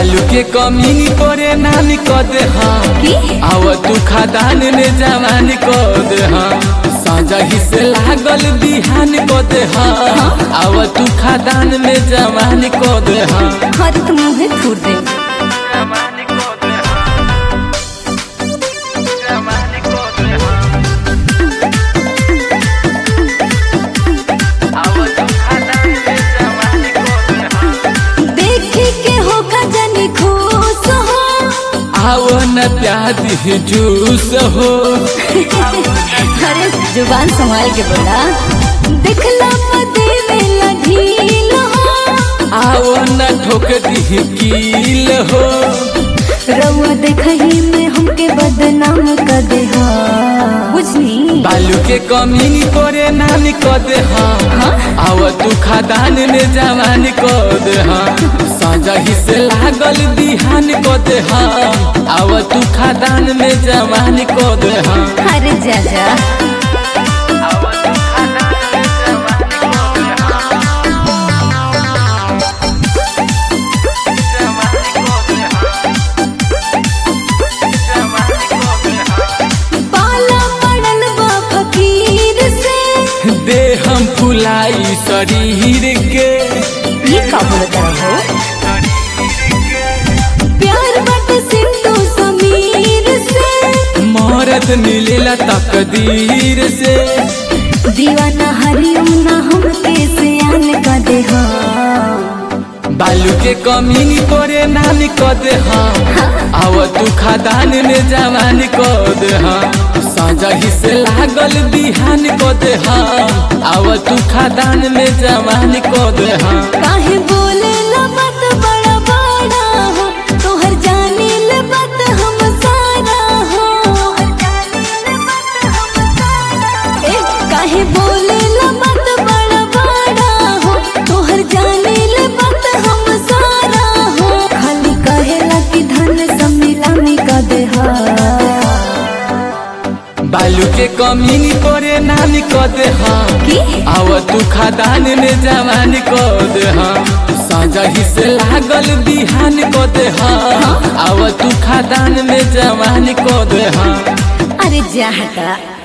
बालू के कमी करे नानी क दे आव तू खादान में जवान क दे साजा ही से लागल बिहान क दे आव तू खादान में जवान क दे हर तुम मुझे फूट दे न प्यादी जूस हो अरे जुबान संभाल के बोला दिखला देवेला ढील हो आओ न ठोक दी कील हो रउआ देखही में हमके बदनाम कर दे बुझनी बालू के कमी करे नानी क दे आओ तू खादान में जवान क दे साजा ही से लागल बिहान क दे आव तू खादान में जवान क दे अरे जा जा दे हम फुलाई शरीर के ये का बोलता हो प्यार बट सिंधु समीर से मरद मिलेला तकदीर से दीवाना हरियम ना हम कैसे आन का दे बालू के कमी करे नानी क दे आव तू खादान में जवान क दे साजा ही से लागल बिहान क दे आव तू खादान में जवान क दे काहे बोले ला बात बड़ा बड़ा हो तोहर जाने ले बात हम सारा हो काहे बोले ला बात बड़ा बड़ा हो तोहर जाने ले बात हम सारा हो खाली कहेला कि धन सम्मिलानी का दे बालू के कमी करे नानी क दे आव तू खादान में जवान क दे साजा ही से लागल बिहान क दे आव तू खादान में जवान क दे अरे जा हटा।